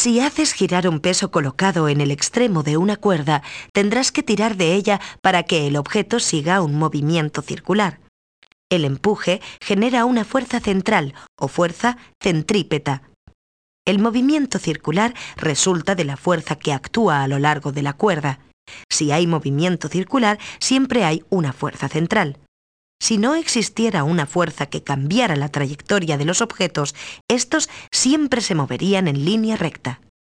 Si haces girar un peso colocado en el extremo de una cuerda, tendrás que tirar de ella para que el objeto siga un movimiento circular. El empuje genera una fuerza central o fuerza centrípeta. El movimiento circular resulta de la fuerza que actúa a lo largo de la cuerda. Si hay movimiento circular, siempre hay una fuerza central. Si no existiera una fuerza que cambiara la trayectoria de los objetos, estos siempre se moverían en línea recta.